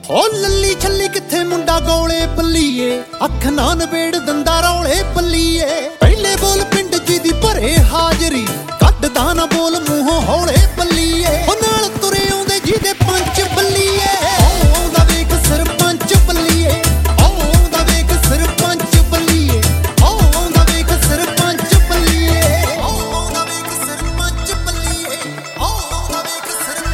ਹੋ ਲੱਲੀ ਛੱਲੀ ਕਿੱਥੇ ਮੁੰਡਾ ਗੋਲੇ ਬੱਲੀਏ, ਅੱਖ ਨਾ ਨਵੇੜ ਦੰਦਾ ਰੌਲੇ ਬੱਲੀਏ। ਪਹਿਲੇ ਬੋਲ ਪਿੰਡ ਜੀ ਦੀ ਭਰੇ ਹਾਜ਼ਰੀ, ਕੱਢਦਾ ਨਾ ਬੋਲ ਮੂੰਹੋਂ ਹੌਲੇ ਬੱਲੀਏ। ਉਹ ਨਾਲ ਤੁਰੇ ਆਉਂਦੇ ਜਿਹਦੇ ਪੰਚ ਬੱਲੀਏ, ਆਉਂਦਾ ਵੇਖ ਸਰਪੰਚ ਬੱਲੀਏ, ਆਉਂਦਾ ਵੇਖ ਸਰਪੰਚ ਬੱਲੀਏ, ਆਉਂਦਾ ਵੇਖ ਸਰਪੰਚ ਬੱਲੀਏ, ਆਉਂਦਾ ਵੇਖ ਸਰਪੰਚ ਬੱਲੀਏ, ਆਉਂਦਾ ਵੇਖ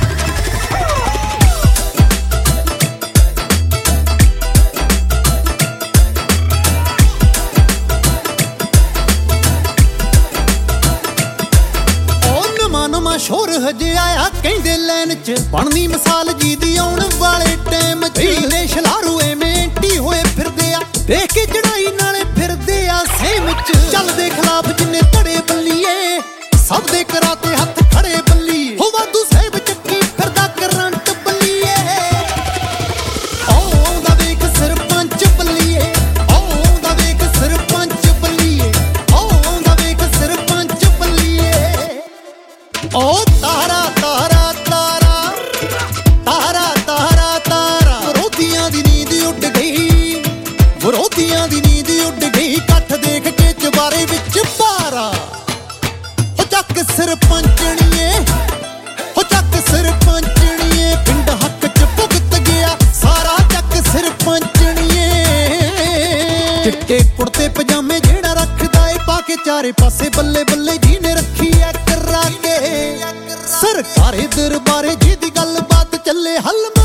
ਨਵਾਂ ਸ਼ੋਰ ਹਜੇ ਆਇਆ ਕਹਿੰਦੇ ਲੈਣ ਚ, ਬਣਨੀ ਮਿਸਾਲ ਜੀ ਦੀ ਆਉਣ ਵਾਲੇ ਟਾਈਮ ਚ। ਇਹਨੇ ਸ਼ਲਾਰੂ ਐਵੇਂ ਟੀ ਹੋਏ ਫਿਰਦੇ ਆ, ਦੇਖ ਕੇ ਚੜਾਈ ਨਾਲੇ ਫਿਰਦੇ ਆ ਸੇਮ ਚ। ਚੱਲਦੇ ਖਿਲਾਫ ਜਿੰਨੇ ਧੜੇ ਬੱਲੀਏ, ਸਭ ਦੇ ਕਰਾਤੇ ਹੱਥ ਖੜੇ ਬੱਲੀਏ। ਹੋ ਵਾਧੂ ਸਾਹਿਬ ਚੱਕੀ ਫਿਰਦਾ ਕਰੰਟ ਬੱਲੀਏ, ਆਉਂਦਾ ਵੇਖ ਸਰਪੰਚ ਬੱਲੀਏ, ਆਉਂਦਾ ਵੇਖ ਸਰਪੰਚ ਬੱਲੀਏ, ਆਉਂਦਾ ਵੇਖ ਸਰਪੰਚ ਬੱਲੀਏ। ਓ ਤਾਰਾ ਤਾਰਾ ਤਾਰਾ ਤਾਰਾ ਤਾਰਾ ਤਾਰਾ, ਵਿਰੋਧੀਆਂ ਦੀ ਨੀਂਦ ਉੱਡ ਗਈ, ਵਿਰੋਧੀਆਂ ਦੀ ਨੀਂਦ ਉੱਡ ਗਈ। ਇਕੱਠ ਦੇਖ ਕੇ ਚੁਬਾਰੇ ਵਿੱਚ ਪਾਰਾ, ਹੋ ਚੱਕ ਸਰਪੰਚਣੀਏ, ਹੋ ਚੱਕ ਸਰਪੰਚਣੀਏ। ਪਿੰਡ ਹੱਕ ਚ ਭੁਗਤ ਗਿਆ ਸਾਰਾ, ਚੱਕ ਸਰਪੰਚਣੀਏ। ਚਿੱਟੇ ਕੁੜਤੇ ਪਜਾਮੇ ਜਿਹੜਾ ਰੱਖਦਾ ਏ ਪਾ ਕੇ ਚਾਰੇ ਪਾਸੇ, ਬੱਲੇ ਬੱਲੇ ਜੀ ਨੇ ਰੱਖੀ ਐ ਕਰਾ ਕੇ। ਸਰਕਾਰੇ ਦਰਬਾਰੇ ਜਿਹਦੀ ਗੱਲ ਬਾਤ ਚੱਲੇ ਹੱਲ